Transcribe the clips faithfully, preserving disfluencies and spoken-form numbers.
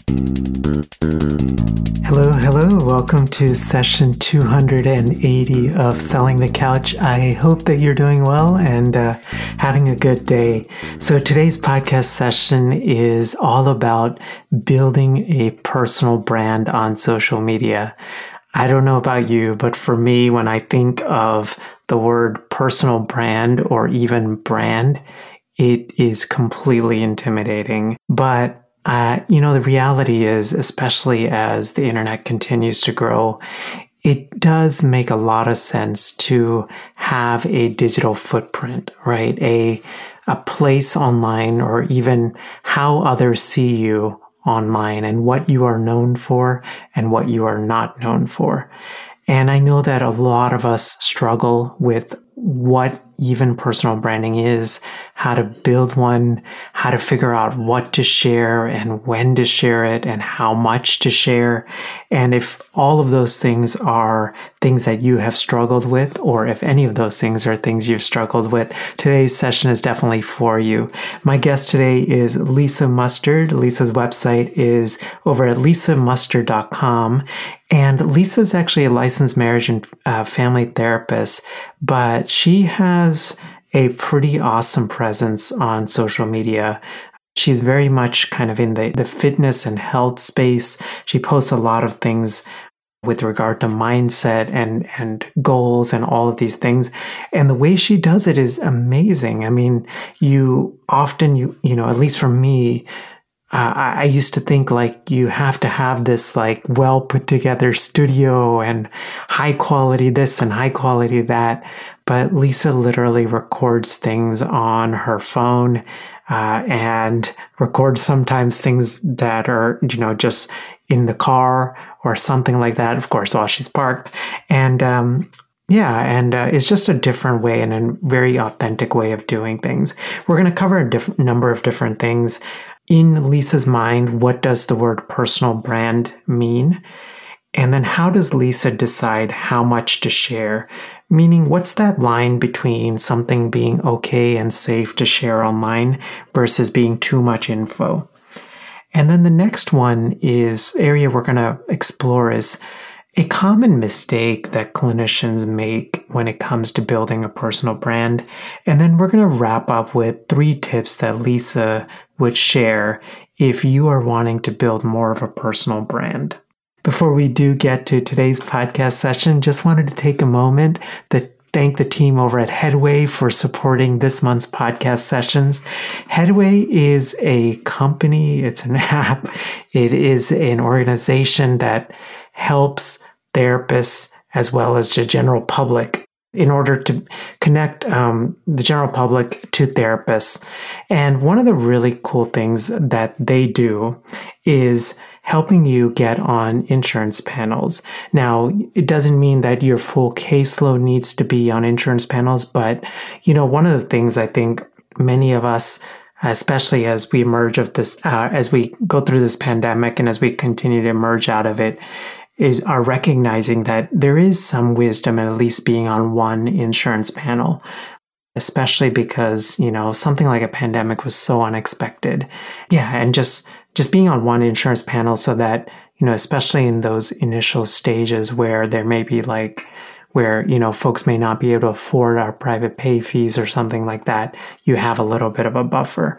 Hello, hello. Welcome to session two hundred eighty of Selling the Couch. I hope that you're doing well and uh, having a good day. So today's podcast session is all about building a personal brand on social media. I don't know about you, but for me, when I think of the word personal brand or even brand, it is completely intimidating. But Uh, you know, the reality is, especially as the internet continues to grow, it does make a lot of sense to have a digital footprint, right? A, a place online, or even how others see you online and what you are known for and what you are not known for. And I know that a lot of us struggle with what even personal branding is, how to build one, how to figure out what to share and when to share it and how much to share. And if all of those things are things that you have struggled with, or if any of those things are things you've struggled with, today's session is definitely for you. My guest today is Lisa Mustard. Lisa's website is over at lisa mustard dot com. And Lisa is actually a licensed marriage and uh, family therapist, but she has a pretty awesome presence on social media. She's very much kind of in the, the fitness and health space. She posts a lot of things with regard to mindset and, and goals and all of these things. And the way she does it is amazing. I mean, you often, you, you know, at least for me, Uh, I, I used to think like you have to have this like well put together studio and high quality this and high quality that. But Lisa literally records things on her phone uh, and records sometimes things that are, you know, just in the car or something like that, of course, while she's parked. And um, yeah, and uh, it's just a different way and a very authentic way of doing things. We're going to cover a diff- number of different things. In Lisa's mind, what does the word personal brand mean? And then how does Lisa decide how much to share? Meaning, what's that line between something being okay and safe to share online versus being too much info? And then the next one is area we're going to explore is a common mistake that clinicians make when it comes to building a personal brand. And then we're going to wrap up with three tips that Lisa would share if you are wanting to build more of a personal brand. Before we do get to today's podcast session, just wanted to take a moment to thank the team over at Headway for supporting this month's podcast sessions. Headway is a company, it's an app, it is an organization that helps therapists as well as the general public in order to connect um, the general public to therapists. And one of the really cool things that they do is helping you get on insurance panels. Now, it doesn't mean that your full caseload needs to be on insurance panels, but, you know, one of the things I think many of us, especially as we emerge of this, uh, as we go through this pandemic and as we continue to emerge out of it, is are recognizing that there is some wisdom in at least being on one insurance panel, especially because, you know, something like a pandemic was so unexpected. Yeah, and just just being on one insurance panel so that, you know, especially in those initial stages where there may be like, where, you know, folks may not be able to afford our private pay fees or something like that, you have a little bit of a buffer.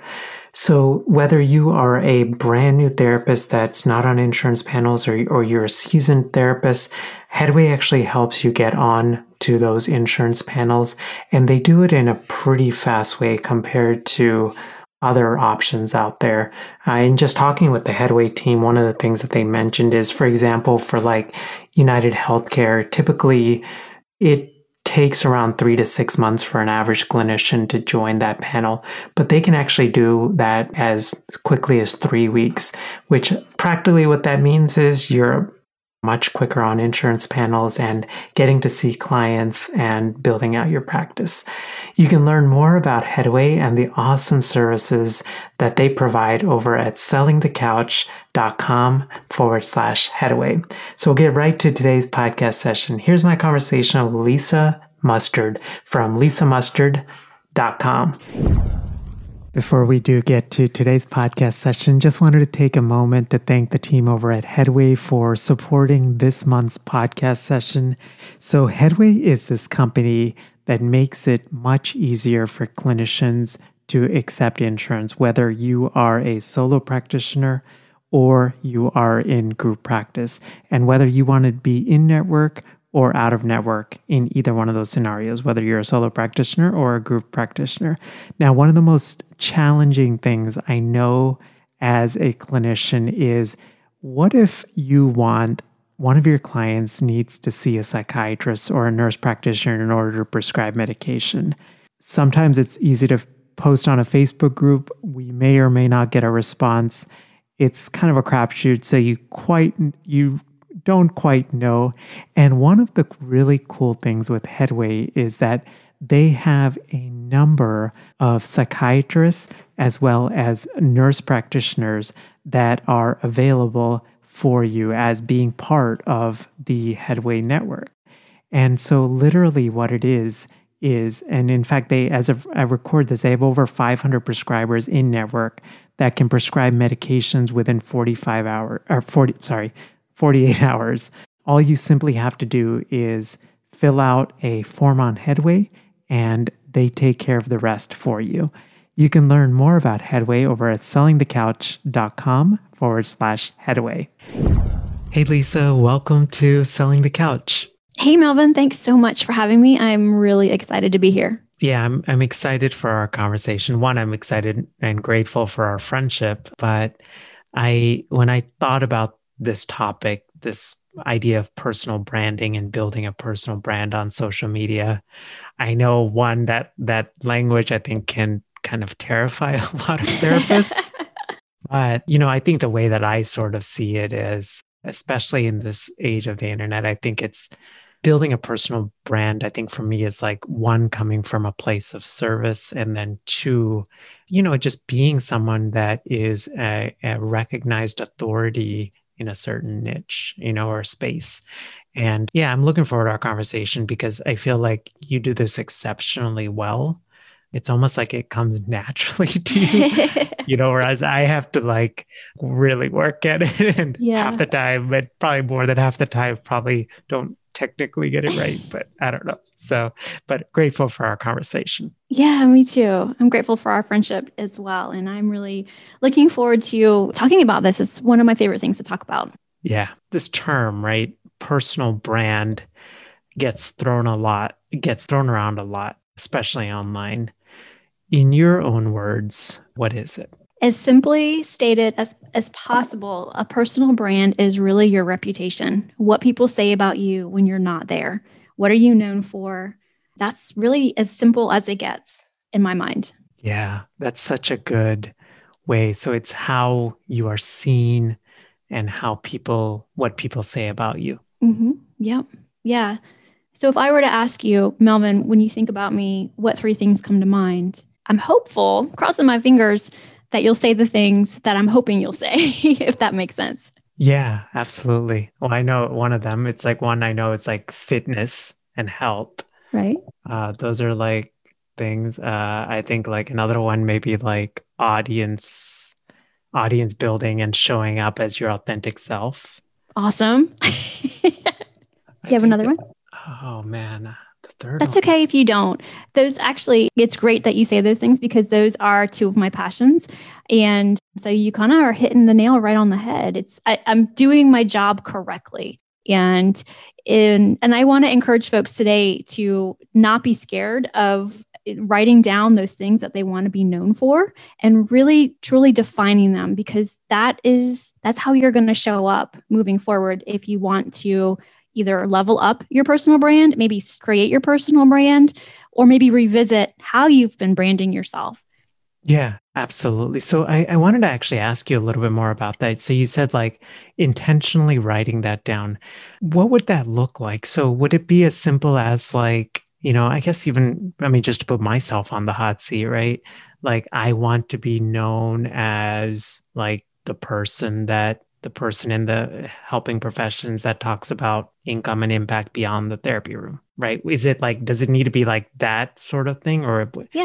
So whether you are a brand new therapist that's not on insurance panels or, or you're a seasoned therapist, Headway actually helps you get on to those insurance panels. And they do it in a pretty fast way compared to other options out there. Uh, and just talking with the Headway team, one of the things that they mentioned is, for example, for like United Healthcare, typically it takes around three to six months for an average clinician to join that panel, but they can actually do that as quickly as three weeks, which practically what that means is you're much quicker on insurance panels and getting to see clients and building out your practice. You can learn more about Headway and the awesome services that they provide over at sellingthecouch.com forward slash Headway. So we'll get right to today's podcast session. Here's my conversation with Lisa Mustard from lisa mustard dot com. Before we do get to today's podcast session, just wanted to take a moment to thank the team over at Headway for supporting this month's podcast session. So Headway is this company that makes it much easier for clinicians to accept insurance, whether you are a solo practitioner or you are in group practice, and whether you want to be in-network or out of network in either one of those scenarios, whether you're a solo practitioner or a group practitioner. Now, one of the most challenging things I know as a clinician is, what if you want one of your clients needs to see a psychiatrist or a nurse practitioner in order to prescribe medication? Sometimes it's easy to post on a Facebook group. We may or may not get a response. It's kind of a crapshoot, so you quite you don't quite know. And one of the really cool things with Headway is that they have a number of psychiatrists as well as nurse practitioners that are available for you as being part of the Headway network. And so literally what it is, is, and in fact, they, as of I record this, they have over five hundred prescribers in network that can prescribe medications within forty-five hours, or forty, sorry, forty-eight hours. All you simply have to do is fill out a form on Headway, and they take care of the rest for you. You can learn more about Headway over at sellingthecouch.com forward slash Headway. Hey, Lisa, welcome to Selling the Couch. Hey, Melvin. Thanks so much for having me. I'm really excited to be here. Yeah, I'm I'm excited for our conversation. One, I'm excited and grateful for our friendship. But I, when I thought about this topic, this idea of personal branding and building a personal brand on social media, I know one that that language I think can kind of terrify a lot of therapists. But, you know, I think the way that I sort of see it is, especially in this age of the internet, I think it's building a personal brand. I think for me is like, one, coming from a place of service, and then two, you know, just being someone that is a, a recognized authority in a certain niche, you know, or space. And yeah, I'm looking forward to our conversation because I feel like you do this exceptionally well. It's almost like it comes naturally to you, you know, whereas I have to like really work at it, and yeah. half the time, but probably more than half the time, probably don't technically get it right, but I don't know. So, but grateful for our conversation. Yeah, me too. I'm grateful for our friendship as well. And I'm really looking forward to talking about this. It's one of my favorite things to talk about. Yeah. This term, right? Personal brand gets thrown a lot, gets thrown around a lot, especially online. In your own words, what is it? As simply stated as, as possible, a personal brand is really your reputation. What people say about you when you're not there. What are you known for? That's really as simple as it gets in my mind. Yeah, that's such a good way. So it's how you are seen and how people, what people say about you. Mm-hmm. Yep. Yeah. So if I were to ask you, Melvin, when you think about me, what three things come to mind? I'm hopeful, crossing my fingers, that you'll say the things that I'm hoping you'll say, if that makes sense. Yeah, absolutely. Well, I know one of them. It's like one I know it's like fitness and health. Right. Uh, those are like things. Uh, I think like another one maybe like audience, audience building and showing up as your authentic self. Awesome. You have another that, one? Oh man. Third That's one. okay if you don't. Those actually, it's great that you say those things because those are two of my passions. And so you kind of are hitting the nail right on the head. It's I, I'm doing my job correctly. And in, and I want to encourage folks today to not be scared of writing down those things that they want to be known for and really truly defining them, because that is, that's how you're going to show up moving forward if you want to either level up your personal brand, maybe create your personal brand, or maybe revisit how you've been branding yourself. Yeah, absolutely. So I, I wanted to actually ask you a little bit more about that. So you said like intentionally writing that down. What would that look like? So would it be as simple as like, you know, I guess even, I mean, just to put myself on the hot seat, right? Like I want to be known as like the person that the person in the helping professions that talks about income and impact beyond the therapy room, right? Is it like, does it need to be like that sort of thing or? Yeah.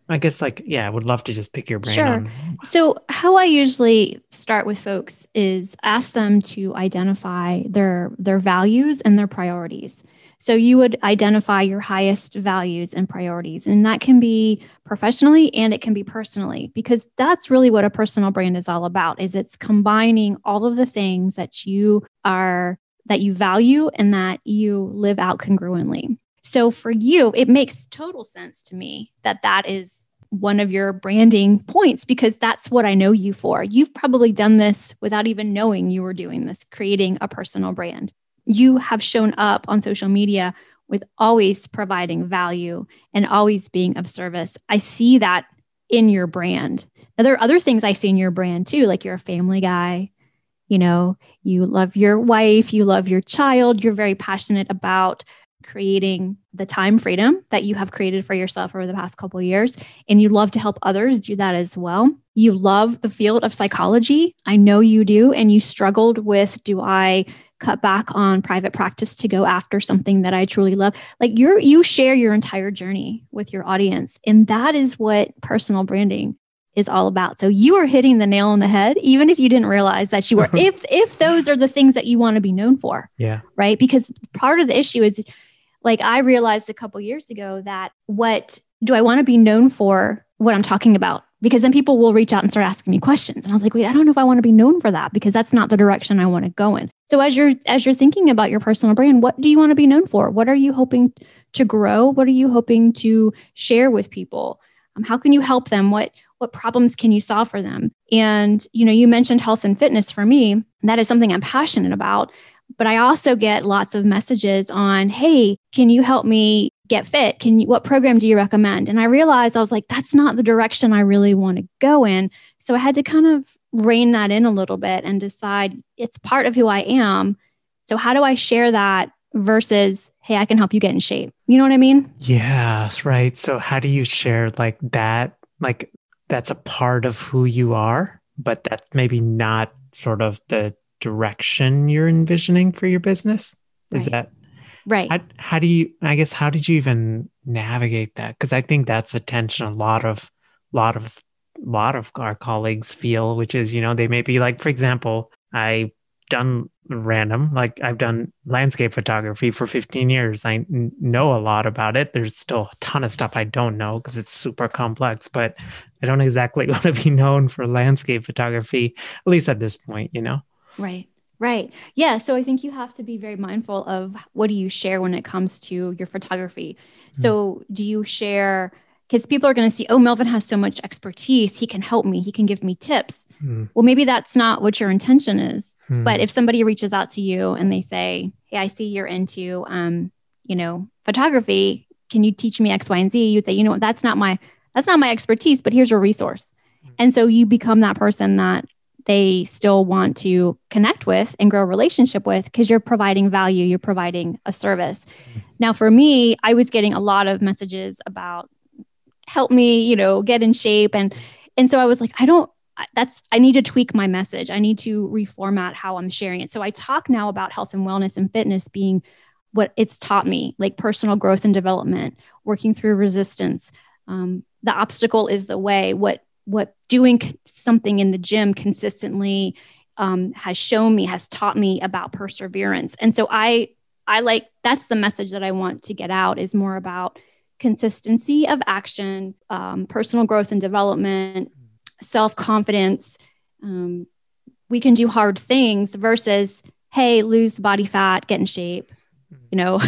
I guess like, yeah, I would love to just pick your brain Sure. on. So how I usually start with folks is ask them to identify their their values and their priorities. So you would identify your highest values and priorities, and that can be professionally and it can be personally, because that's really what a personal brand is all about, is it's combining all of the things that you are that you value and that you live out congruently. So for you, it makes total sense to me that that is one of your branding points, because that's what I know you for. You've probably done this without even knowing you were doing this, creating a personal brand. You have shown up on social media with always providing value and always being of service. I see that in your brand. Now, there are other things I see in your brand too, like you're a family guy. You know, you love your wife, you love your child, you're very passionate about creating the time freedom that you have created for yourself over the past couple of years. And you love to help others do that as well. You love the field of psychology. I know you do. And you struggled with, do I cut back on private practice to go after something that I truly love? Like you're, you share your entire journey with your audience. And that is what personal branding is all about. So you are hitting the nail on the head, even if you didn't realize that you were, if, if those are the things that you want to be known for. Yeah. Right. Because part of the issue is, like, I realized a couple years ago that what do I want to be known for what I'm talking about? Because then people will reach out and start asking me questions. And I was like, wait, I don't know if I want to be known for that, because that's not the direction I want to go in. So as you're, as you're thinking about your personal brand, what do you want to be known for? What are you hoping to grow? What are you hoping to share with people? Um, how can you help them? What, what problems can you solve for them? And, you know, you mentioned health and fitness. For me, that is something I'm passionate about. But I also get lots of messages on, hey, can you help me get fit? Can you, what program do you recommend? And I realized I was like, that's not the direction I really want to go in. So I had to kind of rein that in a little bit and decide it's part of who I am. So how do I share that versus, hey, I can help you get in shape? You know what I mean? Yes, right. So how do you share like that? Like that's a part of who you are, but that's maybe not sort of the direction you're envisioning for your business? Is Right. that right? How, how do you, I guess, how did you even navigate that? Because I think that's a tension a lot of, lot of, lot of our colleagues feel, which is, you know, they may be like, for example, I've done random, like I've done landscape photography for fifteen years. I n- know a lot about it. There's still a ton of stuff I don't know because it's super complex, but I don't exactly want to be known for landscape photography, at least at this point, you know? Right. Right. Yeah. So I think you have to be very mindful of what do you share when it comes to your photography. Mm. So do you share, because people are going to see, oh, Melvin has so much expertise. He can help me. He can give me tips. Mm. Well, maybe that's not what your intention is. Mm. But if somebody reaches out to you and they say, hey, I see you're into, um, you know, photography. Can you teach me X, Y, and Z? You'd say, you know what, that's not my, that's not my expertise, but here's your resource. Mm. And so you become that person that they still want to connect with and grow a relationship with, because you're providing value, you're providing a service. Mm. Now, for me, I was getting a lot of messages about help me, you know, get in shape. And, and so I was like, I don't, that's, I need to tweak my message. I need to reformat how I'm sharing it. So I talk now about health and wellness and fitness being what it's taught me, like personal growth and development, working through resistance. Um, the obstacle is the way. What what doing something in the gym consistently um, has shown me, has taught me about perseverance. And so I, I like, that's the message that I want to get out, is more about consistency of action, um, personal growth and development, self-confidence. Um, we can do hard things versus, hey, lose body fat, get in shape, you know,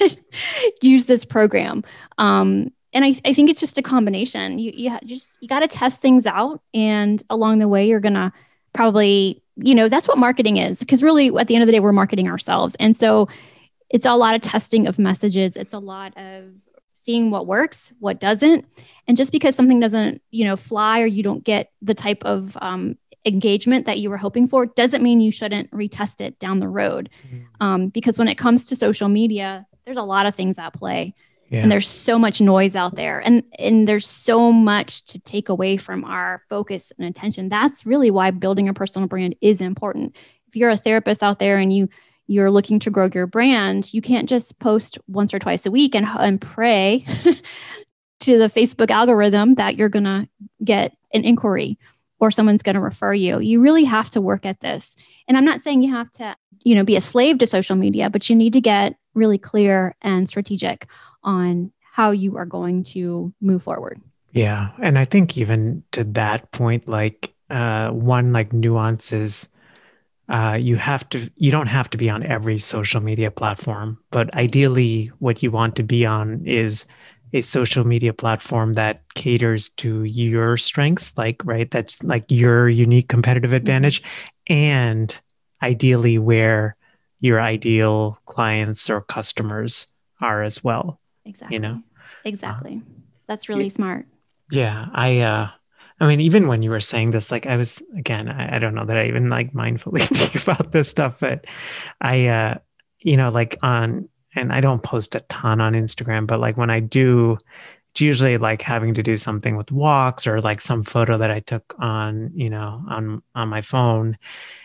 use this program. Um, And I, I think it's just a combination. You, you just, you got to test things out. And along the way, you're going to probably, you know, that's what marketing is. Because really, at the end of the day, we're marketing ourselves. And so it's a lot of testing of messages. It's a lot of seeing what works, what doesn't. And just because something doesn't, you know, fly, or you don't get the type of um, engagement that you were hoping for, doesn't mean you shouldn't retest it down the road. Mm-hmm. Um, because when it comes to social media, there's a lot of things at play. Yeah. And there's so much noise out there, and, and there's so much to take away from our focus and attention. That's really why building a personal brand is important. If you're a therapist out there and you, you're looking to grow your brand, you can't just post once or twice a week and, and pray to the Facebook algorithm that you're going to get an inquiry or someone's going to refer you. You really have to work at this. And I'm not saying you have to, you know, be a slave to social media, but you need to get really clear and strategic on how you are going to move forward. Yeah. And I think even to that point, like uh, one like nuance is uh, you have to, you don't have to be on every social media platform, but ideally what you want to be on is a social media platform that caters to your strengths, like, right, that's like your unique competitive advantage, mm-hmm. and ideally where your ideal clients or customers are as well. Exactly. You know? Exactly. Uh, that's really yeah, smart. Yeah. I, uh, I mean, even when you were saying this, like I was, again, I, I don't know that I even like mindfully think about this stuff, but I, uh, you know, like on, and I don't post a ton on Instagram, but like when I do, it's usually like having to do something with walks or like some photo that I took on, you know, on, on my phone.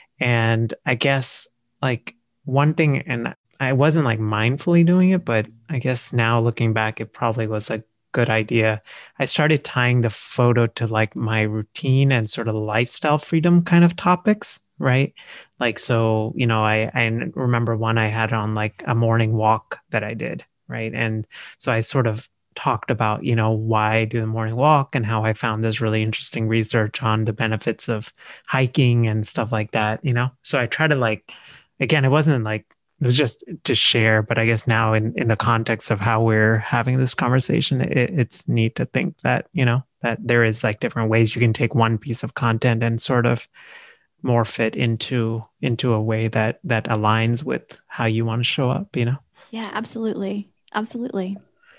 And I guess like one thing, and I wasn't like mindfully doing it, but I guess now looking back, it probably was a good idea. I started tying the photo to like my routine and sort of lifestyle freedom kind of topics, right? Like, so, you know, I, I remember one I had on like a morning walk that I did, right? And so I sort of talked about, you know, why I do the morning walk and how I found this really interesting research on the benefits of hiking and stuff like that, you know? So I try to like, again, it wasn't like, it was just to share, but I guess now in, in the context of how we're having this conversation, it, it's neat to think that, you know, that there is like different ways you can take one piece of content and sort of morph it into, into a way that, that aligns with how you want to show up, you know? Yeah, absolutely. Absolutely.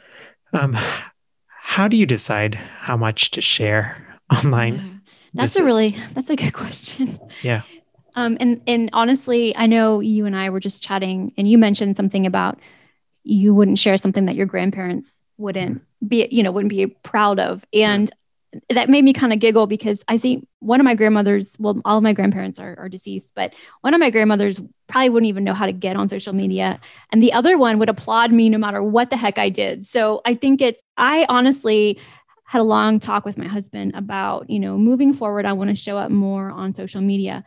Um, how do you decide how much to share online? Yeah, that's this a really, is, that's a good question. Yeah. Um, and, and honestly, I know you and I were just chatting and you mentioned something about you wouldn't share something that your grandparents wouldn't be, you know, wouldn't be proud of. And mm. that made me kind of giggle because I think one of my grandmothers, well, all of my grandparents are, are deceased, but one of my grandmothers probably wouldn't even know how to get on social media. And the other one would applaud me no matter what the heck I did. So I think it's, I honestly had a long talk with my husband about, you know, moving forward, I want to show up more on social media.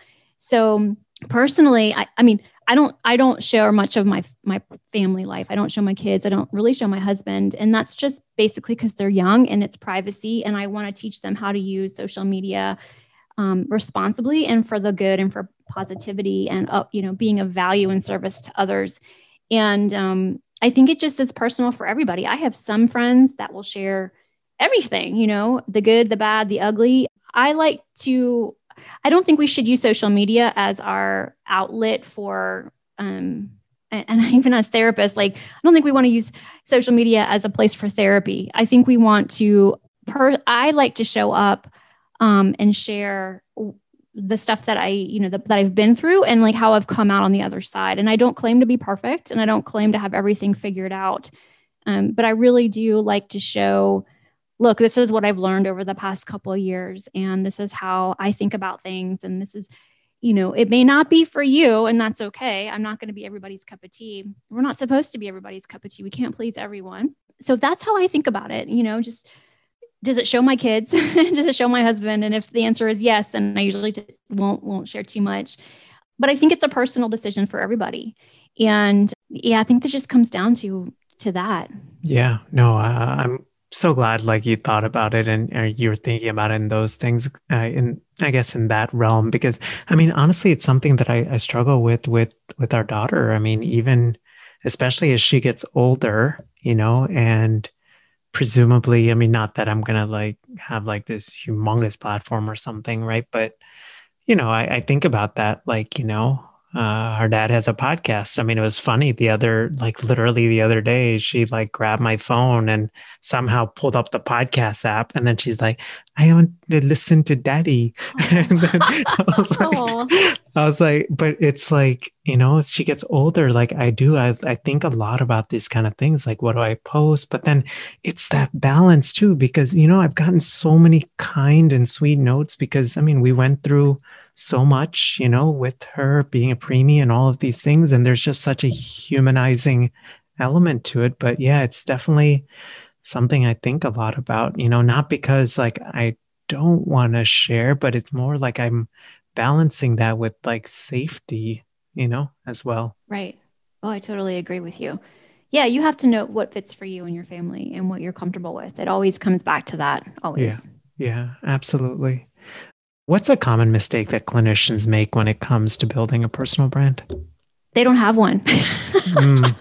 So personally, I, I mean, I don't, I don't share much of my, my family life. I don't show my kids. I don't really show my husband. And that's just basically because they're young and it's privacy. And I want to teach them how to use social media um, responsibly and for the good and for positivity and, uh, you know, being of value and service to others. And um, I think it just is personal for everybody. I have some friends that will share everything, you know, the good, the bad, the ugly. I like to, I don't think we should use social media as our outlet for, um, and, and even as therapists, like, I don't think we want to use social media as a place for therapy. I think we want to, per, I like to show up um, and share the stuff that I, you know, the, that I've been through and like how I've come out on the other side. And I don't claim to be perfect and I don't claim to have everything figured out. Um, but I really do like to show, look, this is what I've learned over the past couple of years. And this is how I think about things. And this is, you know, it may not be for you and that's okay. I'm not going to be everybody's cup of tea. We're not supposed to be everybody's cup of tea. We can't please everyone. So that's how I think about it. You know, just, does it show my kids? Does it show my husband? And if the answer is yes, and I usually t- won't, won't share too much, but I think it's a personal decision for everybody. And yeah, I think that just comes down to, to that. Yeah, no, uh, I'm so glad like you thought about it and uh, you were thinking about it in those things uh, in, I guess, in that realm, because I mean, honestly, it's something that I, I struggle with, with, with our daughter. I mean, even especially as she gets older, you know, and presumably, I mean, not that I'm going to like have like this humongous platform or something, right? But, you know, I, I think about that, like, you know, uh, her dad has a podcast. I mean, it was funny the other, like literally the other day, she like grabbed my phone and somehow pulled up the podcast app. And then she's like, I want to listen to daddy. And then I was like, I was like, but it's like, you know, as she gets older, like I do, I, I think a lot about these kind of things. Like, what do I post? But then it's that balance too, because, you know, I've gotten so many kind and sweet notes because, I mean, we went through so much, you know, with her being a preemie and all of these things. And there's just such a humanizing element to it. But yeah, it's definitely something I think a lot about, you know, not because like I don't want to share, but it's more like I'm balancing that with like safety, you know, as well. Right. Oh, I totally agree with you. Yeah, you have to know what fits for you and your family and what you're comfortable with. It always comes back to that, Yeah. always. Yeah, absolutely. What's a common mistake that clinicians make when it comes to building a personal brand? They don't have one. Mm.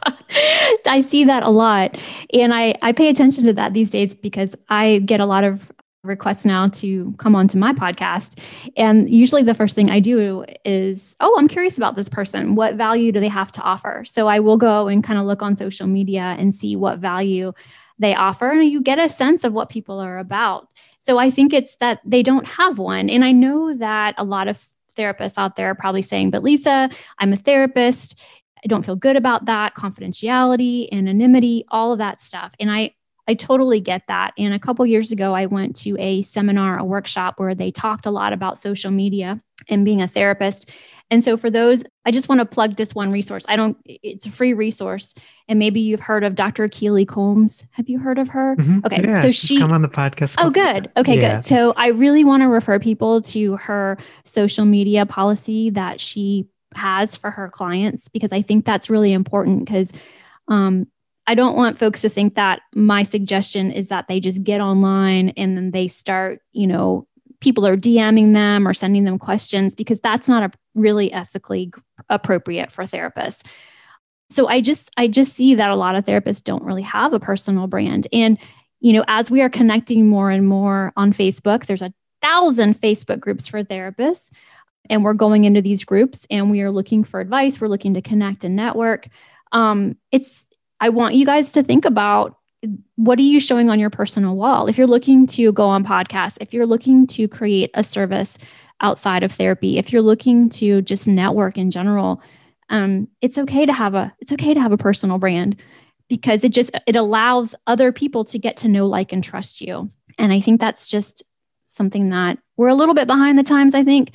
I see that a lot. And I, I pay attention to that these days because I get a lot of requests now to come onto my podcast. And usually the first thing I do is, oh, I'm curious about this person. What value do they have to offer? So I will go and kind of look on social media and see what value they offer. And you get a sense of what people are about. So I think it's that they don't have one. And I know that a lot of therapists out there are probably saying, but Lisa, I'm a therapist. I don't feel good about that. Confidentiality, anonymity, all of that stuff. And I, I totally get that. And a couple years ago, I went to a seminar, a workshop where they talked a lot about social media and being a therapist. And so for those, I just want to plug this one resource. I don't, it's a free resource. And maybe you've heard of Doctor Keely Combs. Have you heard of her? Mm-hmm. Okay. Yeah, so she's she come on the podcast. Oh, good. Okay, yeah. good. So I really want to refer people to her social media policy that she has for her clients, because I think that's really important, because um, I don't want folks to think that my suggestion is that they just get online and then they start, you know, people are DMing them or sending them questions, because that's not a really ethically appropriate for therapists. So I just, I just see that a lot of therapists don't really have a personal brand. And, you know, as we are connecting more and more on Facebook, there's a thousand Facebook groups for therapists, and we're going into these groups and we are looking for advice. We're looking to connect and network. Um, it's, I want you guys to think about, what are you showing on your personal wall? If you're looking to go on podcasts, if you're looking to create a service outside of therapy, if you're looking to just network in general, um, it's okay to have a, it's okay to have a personal brand, because it just, it allows other people to get to know, like, and trust you. And I think that's just something that we're a little bit behind the times, I think,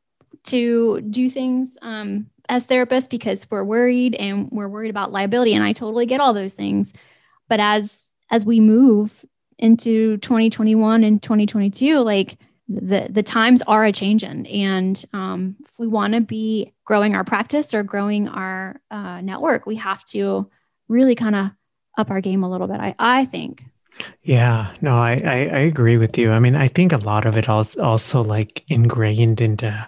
to do things um, as therapists, because we're worried and we're worried about liability. And I totally get all those things. But as, as we move into twenty twenty-one and twenty twenty-two, like the, the times are a changing. And um, if we want to be growing our practice or growing our uh, network, we have to really kind of up our game a little bit, I, I think. Yeah, no, I, I, I agree with you. I mean, I think a lot of it also, also like ingrained into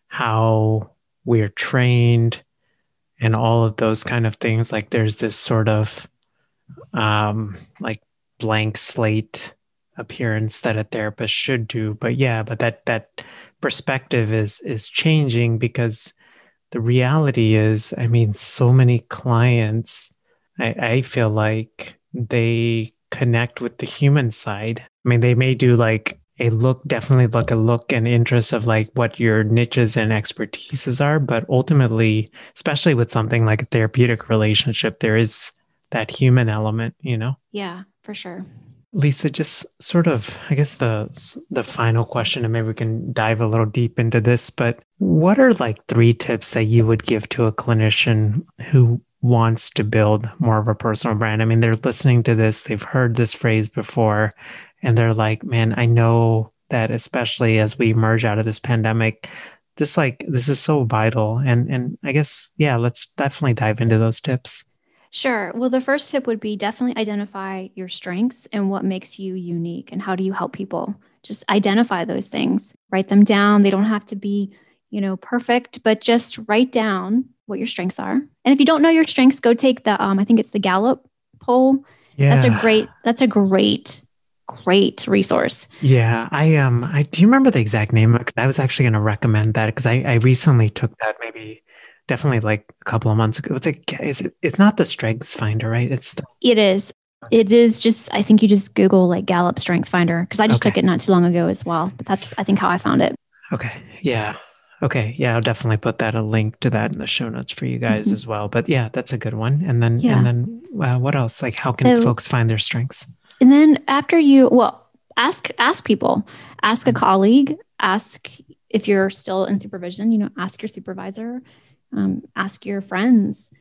how we're trained and all of those kind of things. Like there's this sort of um, like blank slate appearance that a therapist should do. But yeah, but that, that perspective is, is changing, because the reality is, I mean, so many clients, I, I feel like they connect with the human side. I mean, they may do like a look, definitely look a look and interest of like what your niches and expertises are. But ultimately, especially with something like a therapeutic relationship, there is that human element, you know? Yeah, for sure. Lisa, just sort of, I guess the the final question, and maybe we can dive a little deep into this, but what are like three tips that you would give to a clinician who wants to build more of a personal brand? I mean, they're listening to this, they've heard this phrase before, and they're like, man, I know that especially as we emerge out of this pandemic, this like, this is so vital. And, and I guess, yeah, let's definitely dive into those tips. Sure. Well, the first tip would be definitely identify your strengths and what makes you unique, and how do you help people. Just identify those things, write them down. They don't have to be, you know, perfect, but just write down what your strengths are. And if you don't know your strengths, go take the, um, I think it's the Gallup poll. Yeah. That's a great, that's a great, great resource. Yeah. I, um, I, do you remember the exact name? I was actually going to recommend that, because I, I recently took that maybe definitely like a couple of months ago. It's like, is it, it's not the Strengths Finder, right? It's the... It is. It is just, I think you just Google like Gallup Strength Finder, because I just okay. took it not too long ago as well. But that's, I think, how I found it. Okay. Yeah. Okay. Yeah. I'll definitely put that, a link to that in the show notes for you guys mm-hmm. as well. But yeah, that's a good one. And then, yeah. and then uh, what else? Like, how can so, folks find their strengths? And then after you, well, ask, ask people, ask a colleague, ask if you're still in supervision, you know, ask your supervisor. Um, ask your friends,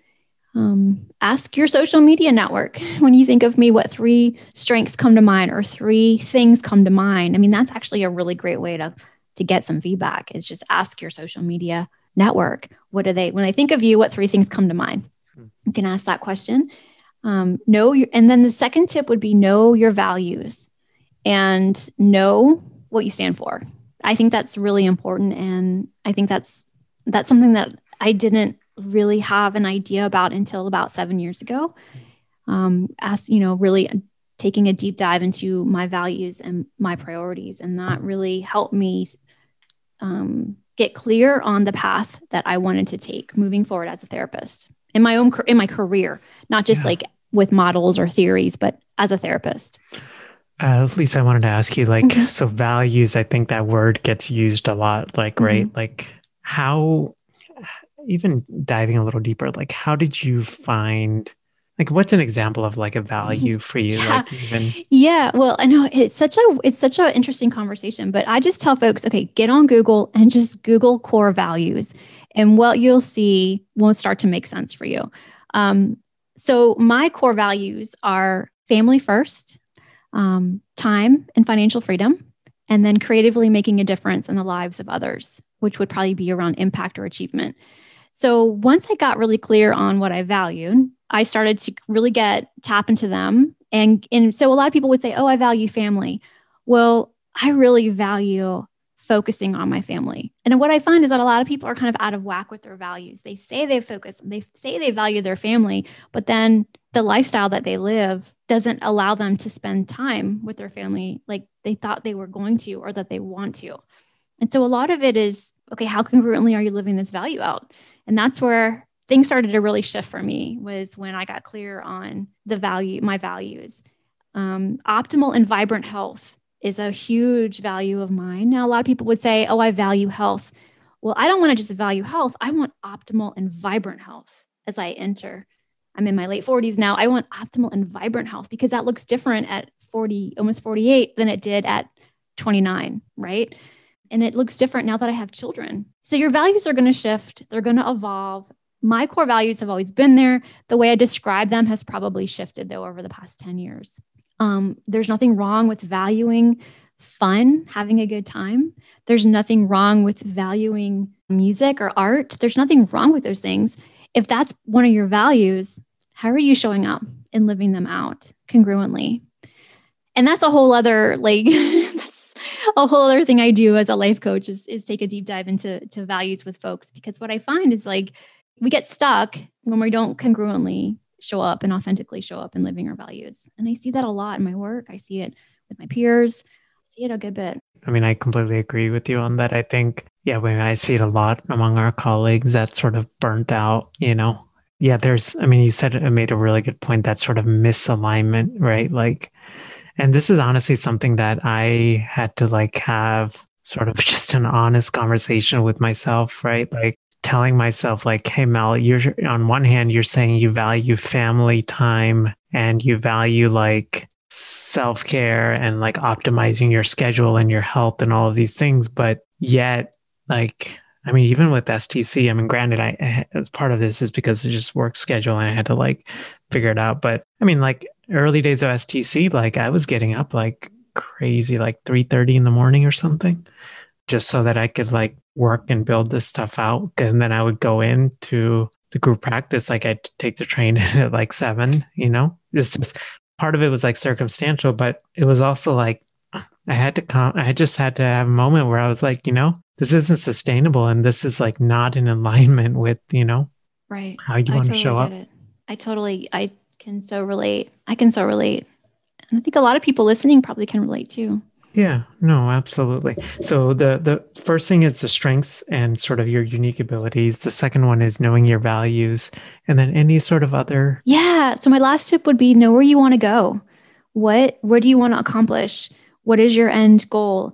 Um, ask your social media network. When you think of me, what three strengths come to mind or three things come to mind? I mean, that's actually a really great way to, to get some feedback is just ask your social media network. What do they, when they think of you, what three things come to mind? You can ask that question. Um, know your, and then the second tip would be know your values and know what you stand for. I think that's really important. And I think that's, that's something that I didn't really have an idea about until about seven years ago. Um, as you know, really taking a deep dive into my values and my priorities. And that really helped me um, get clear on the path that I wanted to take moving forward as a therapist in my own, in my career, not just yeah. like with models or theories, but as a therapist. Uh, Lisa, I wanted to ask you, like, mm-hmm. so values, I think that word gets used a lot, like, mm-hmm. right? Like how, even diving a little deeper, like how did you find, like, what's an example of like a value for you? yeah. Like even yeah, well, I know it's such a, it's such an interesting conversation, but I just tell folks, okay, get on Google and just Google core values and what you'll see will start to make sense for you. Um, so my core values are family first, um, time and financial freedom, and then creatively making a difference in the lives of others, which would probably be around impact or achievement. So once I got really clear on what I valued, I started to really get tap into them. And, and so a lot of people would say, oh, I value family. Well, I really value focusing on my family. And what I find is that a lot of people are kind of out of whack with their values. They say they focus, they say they value their family, but then the lifestyle that they live doesn't allow them to spend time with their family like they thought they were going to or that they want to. And so a lot of it is, okay, how congruently are you living this value out? And that's where things started to really shift for me, was when I got clear on the value, my values. Um, optimal and vibrant health is a huge value of mine. Now, a lot of people would say, oh, I value health. Well, I don't want to just value health. I want optimal and vibrant health as I enter. I'm in my late forties now. I want optimal and vibrant health because that looks different at forty, almost forty-eight than it did at twenty-nine, right? And it looks different now that I have children. So your values are going to shift. They're going to evolve. My core values have always been there. The way I describe them has probably shifted though over the past ten years. Um, there's nothing wrong with valuing fun, having a good time. There's nothing wrong with valuing music or art. There's nothing wrong with those things. If that's one of your values, how are you showing up and living them out congruently? And that's a whole other, like, that's a whole other thing I do as a life coach is, is take a deep dive into to values with folks. Because what I find is like, we get stuck when we don't congruently show up and authentically show up in living our values. And I see that a lot in my work. I see it with my peers. I see it a good bit. I mean, I completely agree with you on that. I think, yeah, when I see it a lot among our colleagues that sort of burnt out, you know, yeah, there's, I mean, you said it made a really good point, that sort of misalignment, right? Like, and this is honestly something that I had to like have sort of just an honest conversation with myself, right? Like telling myself like, hey, Mel, you're on one hand, you're saying you value family time and you value like self-care and like optimizing your schedule and your health and all of these things. But yet, like, I mean, even with S T C, I mean, granted, I, as part of this is because it just work schedule and I had to like figure it out. But I mean, like early days of S T C, like I was getting up like crazy, like three thirty in the morning or something, just so that I could like work and build this stuff out. And then I would go into the group practice. Like I'd take the train at like seven, you know, it's just part of it was like circumstantial, but it was also like, I had to come, I just had to have a moment where I was like, you know, this isn't sustainable. And this is like not in alignment with, you know, right. how you want totally to show up. It. I totally, I can so relate. I can so relate. And I think a lot of people listening probably can relate too. Yeah, no, absolutely. So the, the first thing is the strengths and sort of your unique abilities. The second one is knowing your values, and then any sort of other. Yeah. So my last tip would be know where you want to go. What, where do you want to accomplish? What is your end goal?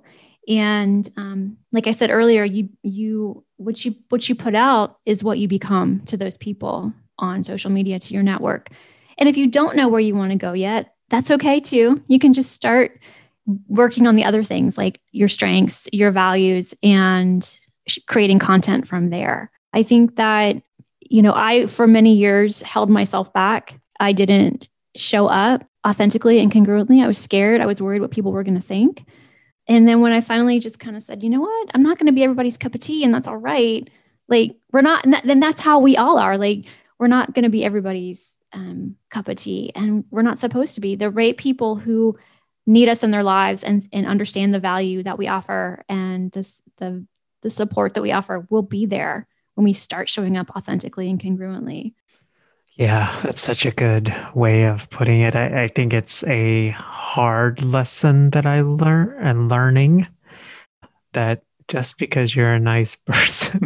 And um, like I said earlier, you, you, what you, what you put out is what you become to those people on social media, to your network. And if you don't know where you want to go yet, that's okay too. You can just start working on the other things like your strengths, your values, and creating content from there. I think that you know, I, for many years, held myself back. I didn't show up authentically and congruently. I was scared. I was worried what people were going to think. And then when I finally just kind of said, you know what, I'm not going to be everybody's cup of tea, and that's all right. Like, we're not, then that's how we all are. Like, we're not going to be everybody's um, cup of tea, and we're not supposed to be. The right people who need us in their lives and, and understand the value that we offer and this, the, the support that we offer will be there when we start showing up authentically and congruently. Yeah, that's such a good way of putting it. I, I think it's a hard lesson that I learn and learning that just because you're a nice person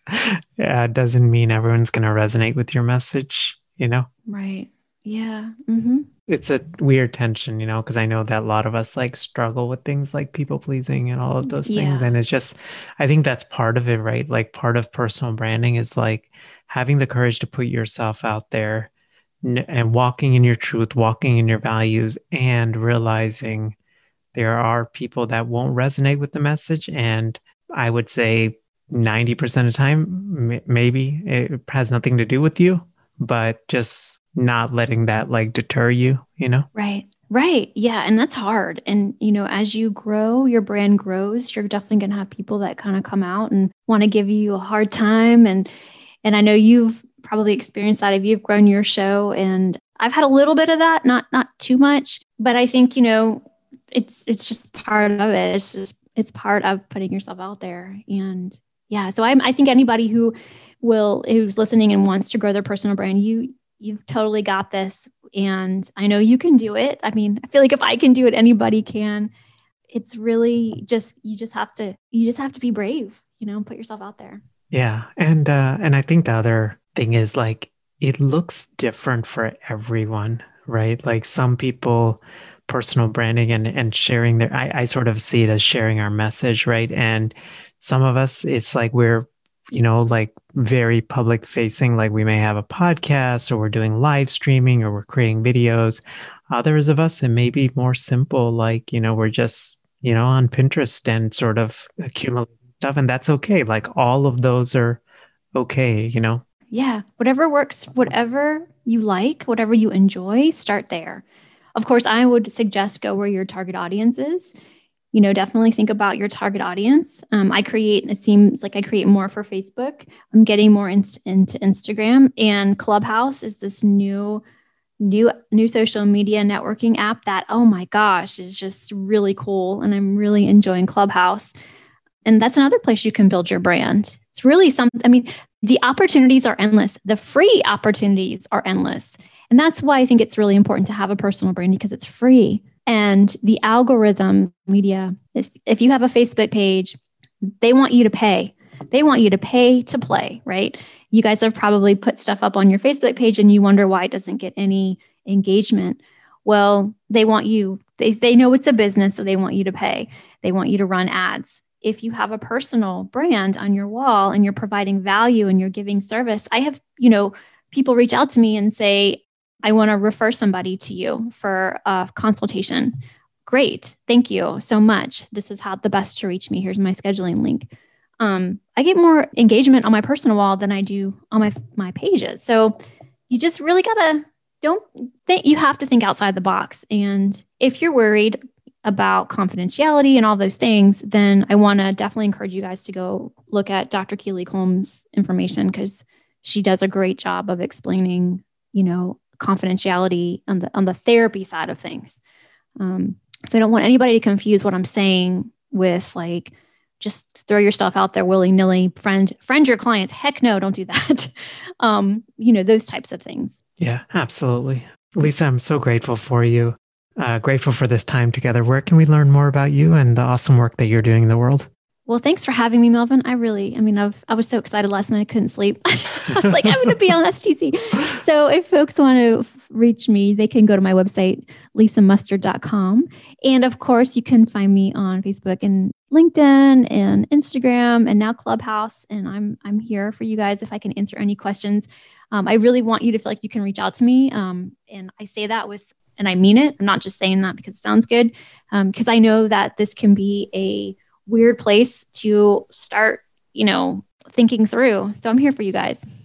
uh, doesn't mean everyone's going to resonate with your message, you know? Right. Yeah. Mm-hmm. It's a weird tension, you know, because I know that a lot of us like struggle with things like people pleasing and all of those Yeah. things. And it's just, I think that's part of it, right? Like part of personal branding is like having the courage to put yourself out there n- and walking in your truth, walking in your values, and realizing there are people that won't resonate with the message. And I would say ninety percent of the time, m- maybe it has nothing to do with you, but just not letting that like deter you, you know? Right. Right. Yeah. And that's hard. And, you know, as you grow, your brand grows, you're definitely going to have people that kind of come out and want to give you a hard time. And, and I know you've probably experienced that if you've grown your show, and I've had a little bit of that, not, not too much, but I think, you know, it's, it's just part of it. It's just, it's part of putting yourself out there. And yeah, so I'm, I think anybody who will, who's listening and wants to grow their personal brand, you, you've totally got this. And I know you can do it. I mean, I feel like if I can do it, anybody can. It's really just, you just have to, you just have to be brave, you know, put yourself out there. Yeah. And, uh, and I think the other thing is like, it looks different for everyone, right? Like some people, personal branding and, and sharing their, I, I sort of see it as sharing our message, right? And some of us, it's like we're, you know, like very public facing, like we may have a podcast or we're doing live streaming or we're creating videos. Others of us, it may be more simple, like, you know, we're just, you know, on Pinterest and sort of accumulating stuff, and that's okay. Like all of those are okay, you know? Yeah. Whatever works, whatever you like, whatever you enjoy, start there. Of course, I would suggest go where your target audience is. You know, definitely think about your target audience. Um, I create, it seems like I create more for Facebook. I'm getting more in, into Instagram, and Clubhouse is this new, new, new social media networking app that, oh my gosh, is just really cool. And I'm really enjoying Clubhouse. And that's another place you can build your brand. It's really something, I mean, the opportunities are endless. The free opportunities are endless. And that's why I think it's really important to have a personal brand, because it's free. And the algorithm media, is, if you have a Facebook page, they want you to pay. They want you to pay to play, right? You guys have probably put stuff up on your Facebook page and you wonder why it doesn't get any engagement. Well, they want you, they, they know it's a business, so they want you to pay. They want you to run ads. If you have a personal brand on your wall and you're providing value and you're giving service, I have, you know, people reach out to me and say, I want to refer somebody to you for a consultation. Great. Thank you so much. This is how the best to reach me. Here's my scheduling link. Um, I get more engagement on my personal wall than I do on my, my pages. So you just really gotta, don't think, you have to think outside the box. And if you're worried about confidentiality and all those things, then I want to definitely encourage you guys to go look at Doctor Keely Combs' information, because she does a great job of explaining, you know, confidentiality on the on the therapy side of things. Um, so I don't want anybody to confuse what I'm saying with like, just throw your stuff out there willy-nilly, friend, friend your clients. Heck no, don't do that. um, you know, those types of things. Yeah, absolutely. Lisa, I'm so grateful for you. Uh, grateful for this time together. Where can we learn more about you and the awesome work that you're doing in the world? Well, thanks for having me, Melvin. I really, I mean, I've, I was so excited last night. I couldn't sleep. I was like, I'm going to be on S T C. So if folks want to f- reach me, they can go to my website, lisa mustard dot com. And of course, you can find me on Facebook and LinkedIn and Instagram and now Clubhouse. And I'm, I'm here for you guys if I can answer any questions. Um, I really want you to feel like you can reach out to me. Um, and I say that with, and I mean it. I'm not just saying that because it sounds good. Um, because I know that this can be a weird place to start, you know, thinking through. So I'm here for you guys.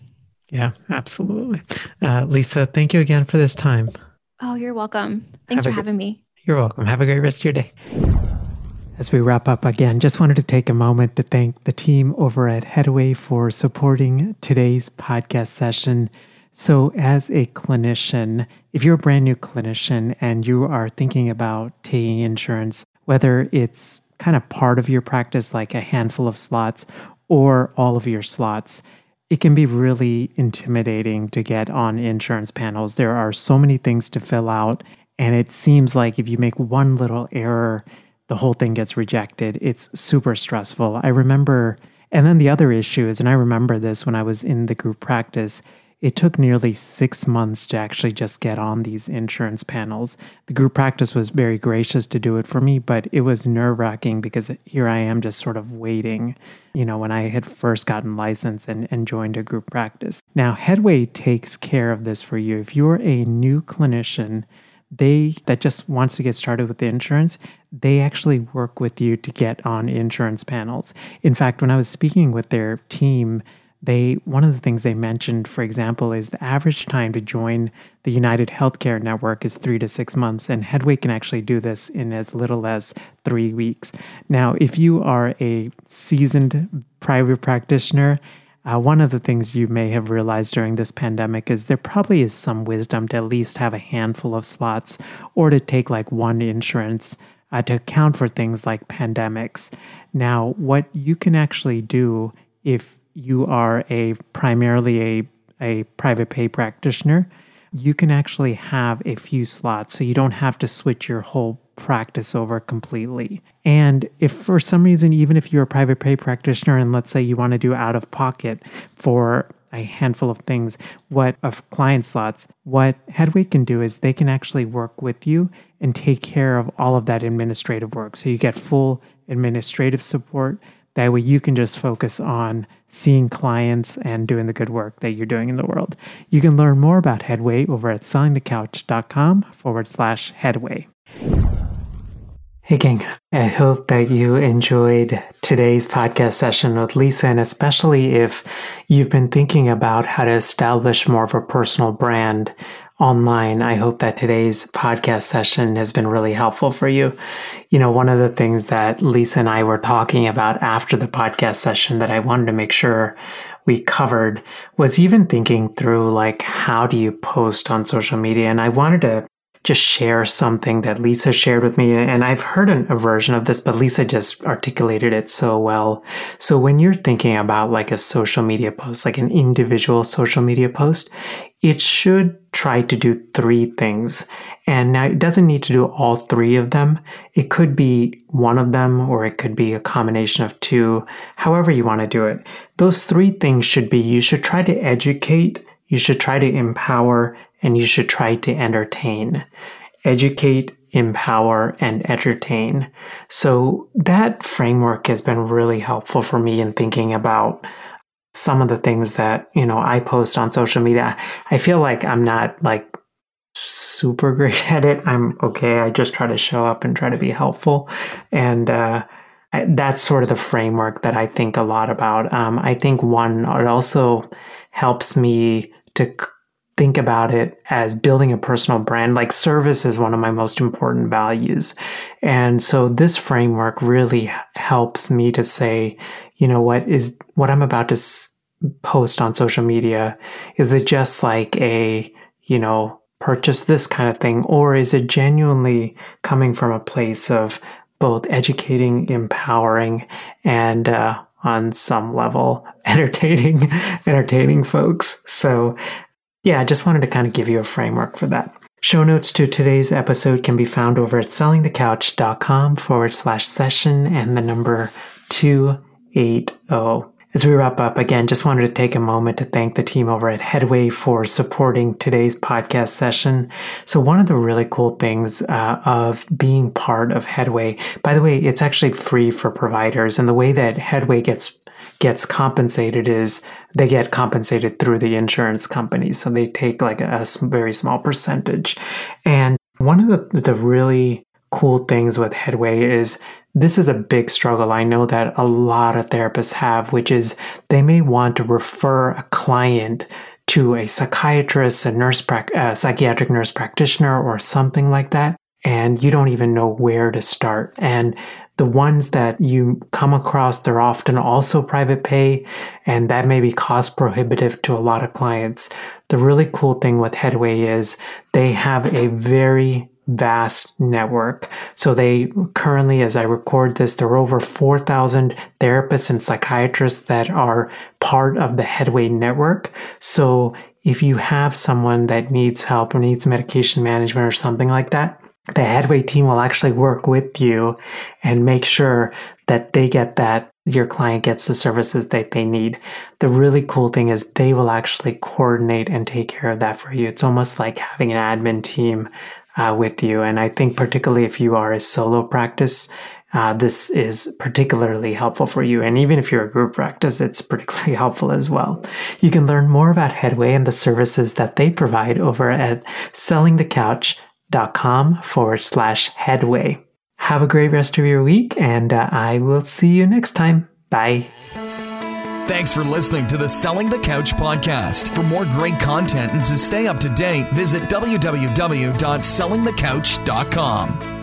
Yeah, absolutely. Uh, Lisa, thank you again for this time. Oh, you're welcome. Thanks Have for having me. You're welcome. Have a great rest of your day. As we wrap up again, just wanted to take a moment to thank the team over at Headway for supporting today's podcast session. So as a clinician, if you're a brand new clinician and you are thinking about taking insurance, whether it's kind of part of your practice, like a handful of slots, or all of your slots, it can be really intimidating to get on insurance panels. There are so many things to fill out, and it seems like if you make one little error, the whole thing gets rejected. It's super stressful. I remember, and then the other issue is, and I remember this when I was in the group practice, it took nearly six months to actually just get on these insurance panels. The group practice was very gracious to do it for me, but it was nerve-wracking because here I am just sort of waiting, you know, when I had first gotten licensed and, and joined a group practice. Now, Headway takes care of this for you. If you're a new clinician, they that just wants to get started with the insurance, they actually work with you to get on insurance panels. In fact, when I was speaking with their team, They one of the things they mentioned, for example, is the average time to join the United Healthcare Network is three to six months, and Headway can actually do this in as little as three weeks. Now, if you are a seasoned private practitioner, uh, one of the things you may have realized during this pandemic is there probably is some wisdom to at least have a handful of slots or to take like one insurance uh, to account for things like pandemics. Now, what you can actually do if you are a primarily a, a private pay practitioner, you can actually have a few slots so you don't have to switch your whole practice over completely. And if for some reason, even if you're a private pay practitioner and let's say you want to do out of pocket for a handful of things, what of client slots, what Headway can do is they can actually work with you and take care of all of that administrative work. So you get full administrative support. That way you can just focus on seeing clients and doing the good work that you're doing in the world. You can learn more about Headway over at sellingthecouch.com forward slash Headway. Hey gang, I hope that you enjoyed today's podcast session with Lisa, and especially if you've been thinking about how to establish more of a personal brand online. I hope that today's podcast session has been really helpful for you. You know, one of the things that Lisa and I were talking about after the podcast session that I wanted to make sure we covered was even thinking through like, how do you post on social media? And I wanted to just share something that Lisa shared with me. And I've heard an, a version of this, but Lisa just articulated it so well. So when you're thinking about like a social media post, like an individual social media post, it should try to do three things. And now it doesn't need to do all three of them. It could be one of them, or it could be a combination of two, however you want to do it. Those three things should be, you should try to educate, you should try to empower, and you should try to entertain. Educate, empower, and entertain. So that framework has been really helpful for me in thinking about some of the things that, you know, I post on social media. I feel like I'm not like super great at it. I'm okay. I just try to show up and try to be helpful. And uh, I, that's sort of the framework that I think a lot about. Um, I think one, it also helps me to think about it as building a personal brand. Like service is one of my most important values. And so this framework really helps me to say, you know, what is what I'm about to s- post on social media? Is it just like a, you know, purchase this kind of thing? Or is it genuinely coming from a place of both educating, empowering, and uh, on some level, entertaining, entertaining folks? So yeah, I just wanted to kind of give you a framework for that. Show notes to today's episode can be found over at sellingthecouch.com forward slash session and the number two eighty. As we wrap up, again, just wanted to take a moment to thank the team over at Headway for supporting today's podcast session. So one of the really cool things uh, of being part of Headway, by the way, it's actually free for providers. And the way that Headway gets gets compensated is they get compensated through the insurance companies. So they take like a, a very small percentage. And one of the, the really cool things with Headway is this is a big struggle I know that a lot of therapists have, which is they may want to refer a client to a psychiatrist, a nurse, a psychiatric nurse practitioner, or something like that, and you don't even know where to start. And the ones that you come across, they're often also private pay, and that may be cost prohibitive to a lot of clients. The really cool thing with Headway is they have a very vast network. So they currently, as I record this, there are over four thousand therapists and psychiatrists that are part of the Headway network. So if you have someone that needs help or needs medication management or something like that, the Headway team will actually work with you and make sure that they get that, your client gets the services that they need. The really cool thing is they will actually coordinate and take care of that for you. It's almost like having an admin team uh, with you. And I think particularly if you are a solo practice, uh, this is particularly helpful for you. And even if you're a group practice, it's particularly helpful as well. You can learn more about Headway and the services that they provide over at sellingthecouch.com forward slash headway. Have a great rest of your week, and uh, I will see you next time. Bye. Thanks for listening to the Selling the Couch podcast. For more great content and to stay up to date, visit w w w dot selling the couch dot com.